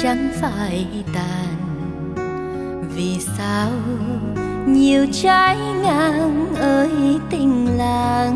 chẳng phải tàn. Vì sao nhiều trái ngang ơi tình làng.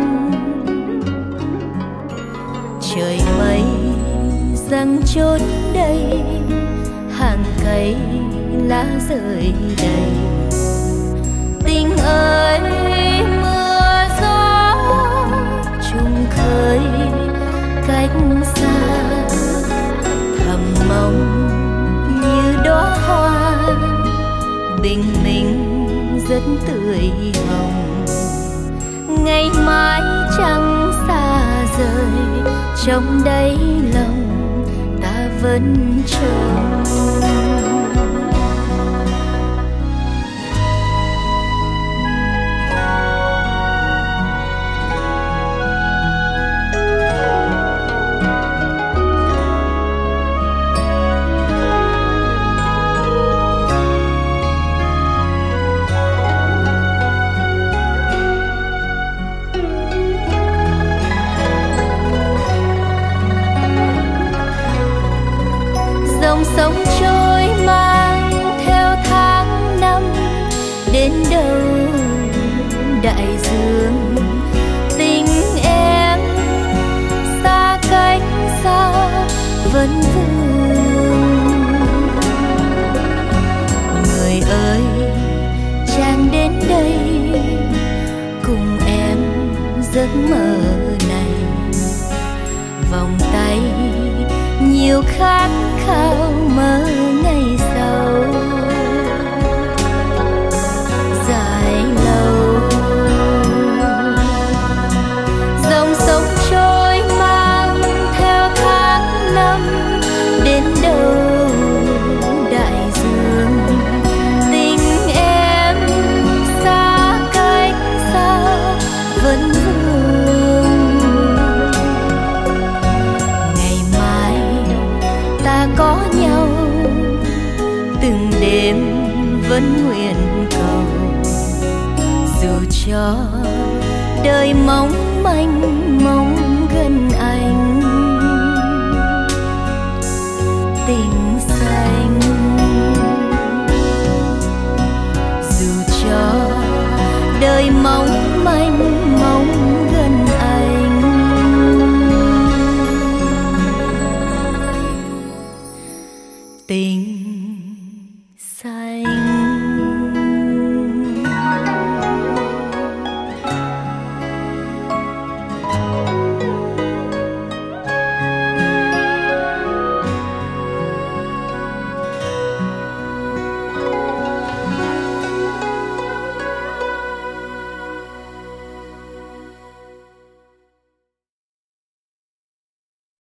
Trời mây giăng chốn đây, hàng cây lá rơi đầy. Tình ơi mưa gió chung khơi cách xa, thầm mong như đóa hoa bình minh rất tươi hồng. Ngày mai chẳng xa rời, trong đáy lòng ta vẫn chờ. Dòng sông trôi mang theo tháng năm, đến đâu đại dương tình em xa cách xa vẫn vương. Người ơi chàng đến đây cùng em giấc mơ này, vòng tay nhiều khát khao mơ ngày sau. Dài lâu dòng sông trôi mang theo tháng năm, đến đâu đại dương tình em xa cách xa vẫn vương. Ngày mai ta có nhau, từng đêm vẫn nguyện cầu, dù cho đời mong manh mong gần anh. Tình xanh dù cho đời mong manh mong gần anh. Tình